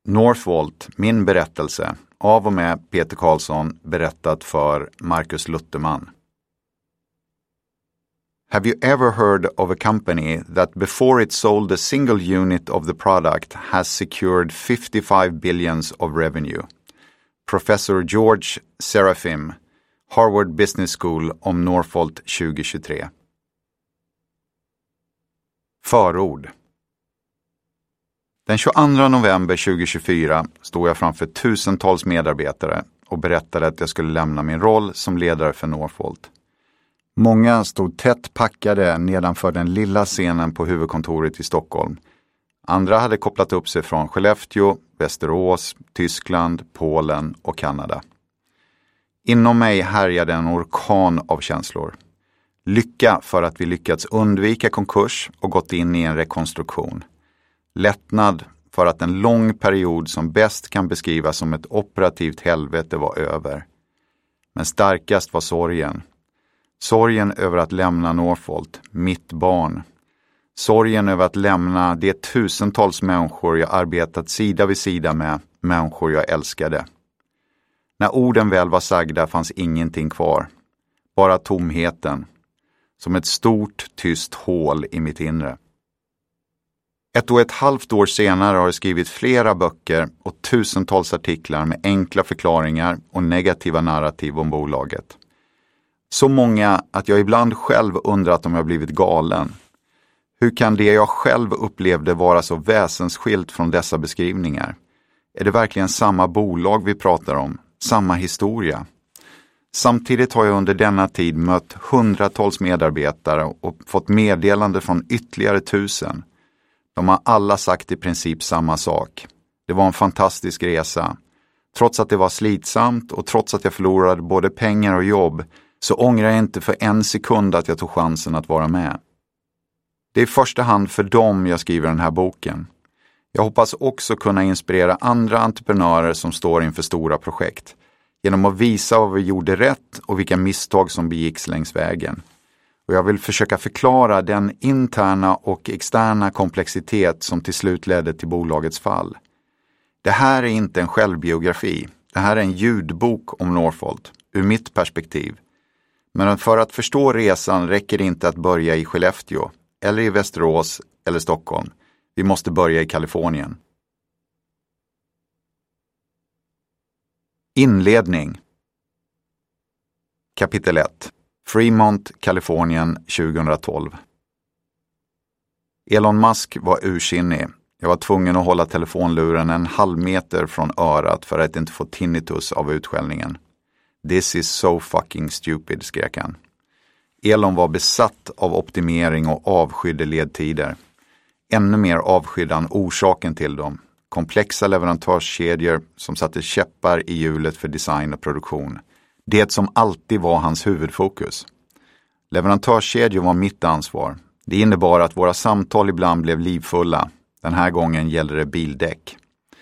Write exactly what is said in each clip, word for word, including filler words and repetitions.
Northvolt, min berättelse, av och med Peter Karlsson, berättat för Marcus Lutterman. Have you ever heard of a company that before it sold a single unit of the product has secured fifty-five billions of revenue? Professor George Serafim, Harvard Business School om Northvolt tjugo tjugotre. Förord. Den tjugoandra november tjugohundratjugofyra stod jag framför tusentals medarbetare och berättade att jag skulle lämna min roll som ledare för Northvolt. Många stod tätt packade nedanför den lilla scenen på huvudkontoret i Stockholm. Andra hade kopplat upp sig från Skellefteå, Västerås, Tyskland, Polen och Kanada. Inom mig härjade en orkan av känslor. Lycka för att vi lyckats undvika konkurs och gått in i en rekonstruktion. Lättnad för att en lång period som bäst kan beskrivas som ett operativt helvete var över. Men starkast var sorgen. Sorgen över att lämna Northvolt, mitt barn. Sorgen över att lämna de tusentals människor jag arbetat sida vid sida med, människor jag älskade. När orden väl var sagda fanns ingenting kvar. Bara tomheten. Som ett stort, tyst hål i mitt inre. Ett och ett halvt år senare har jag skrivit flera böcker och tusentals artiklar med enkla förklaringar och negativa narrativ om bolaget. Så många att jag ibland själv undrat om jag blivit galen. Hur kan det jag själv upplevde vara så väsensskilt från dessa beskrivningar? Är det verkligen samma bolag vi pratar om? Samma historia? Samtidigt har jag under denna tid mött hundratals medarbetare och fått meddelande från ytterligare tusen. De har alla sagt i princip samma sak. Det var en fantastisk resa. Trots att det var slitsamt och trots att jag förlorade både pengar och jobb så ångrar jag inte för en sekund att jag tog chansen att vara med. Det är i första hand för dem jag skriver den här boken. Jag hoppas också kunna inspirera andra entreprenörer som står inför stora projekt. Genom att visa vad vi gjorde rätt och vilka misstag som begicks längs vägen. Och jag vill försöka förklara den interna och externa komplexitet som till slut ledde till bolagets fall. Det här är inte en självbiografi. Det här är en ljudbok om Northvolt, ur mitt perspektiv. Men för att förstå resan räcker det inte att börja i Skellefteå, eller i Västerås eller Stockholm. Vi måste börja i Kalifornien. Inledning. Kapitel ett. Fremont, Kalifornien tjugohundratolv. Elon Musk var ursinnig. Jag var tvungen att hålla telefonluren en halv meter från örat för att inte få tinnitus av utskällningen. This is so fucking stupid, skrek han. Elon var besatt av optimering och avskydde ledtider. Ännu mer avskydde han orsaken till dem. Komplexa leverantörskedjor som satte käppar i hjulet för design och produktion. Det som alltid var hans huvudfokus. Leverantörskedjor var mitt ansvar. Det innebar att våra samtal ibland blev livfulla. Den här gången gällde det bildäck.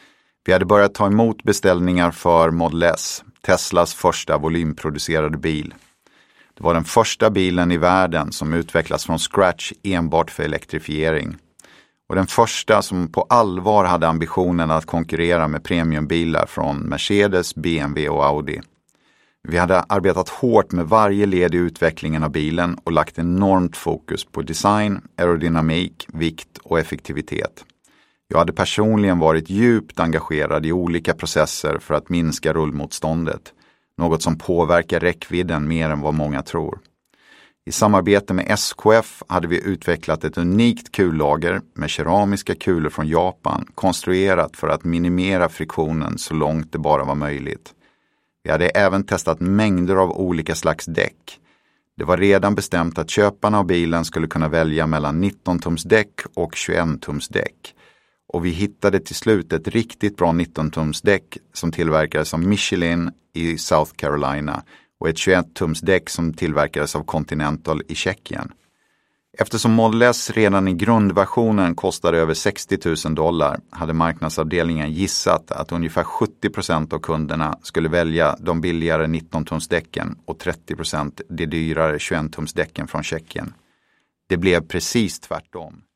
Vi hade börjat ta emot beställningar för Model S, Teslas första volymproducerade bil. Det var den första bilen i världen som utvecklats från scratch enbart för elektrifiering. Och den första som på allvar hade ambitionen att konkurrera med premiumbilar från Mercedes, B M W och Audi. Vi hade arbetat hårt med varje led i utvecklingen av bilen och lagt enormt fokus på design, aerodynamik, vikt och effektivitet. Jag hade personligen varit djupt engagerad i olika processer för att minska rullmotståndet, något som påverkar räckvidden mer än vad många tror. I samarbete med S K F hade vi utvecklat ett unikt kullager med keramiska kulor från Japan, konstruerat för att minimera friktionen så långt det bara var möjligt. Vi hade även testat mängder av olika slags däck. Det var redan bestämt att köparna av bilen skulle kunna välja mellan nitton tums däck och tjugoett tums däck. Och vi hittade till slut ett riktigt bra nitton tums däck som tillverkades av Michelin i South Carolina och ett tjugoett tums däck som tillverkades av Continental i Tjeckien. Eftersom Model S redan i grundversionen kostade över sextio tusen dollar hade marknadsavdelningen gissat att ungefär sjuttio procent av kunderna skulle välja de billigare nitton tums däcken och trettio procent de dyrare tjugoett tums däcken från Tjeckien. Det blev precis tvärtom.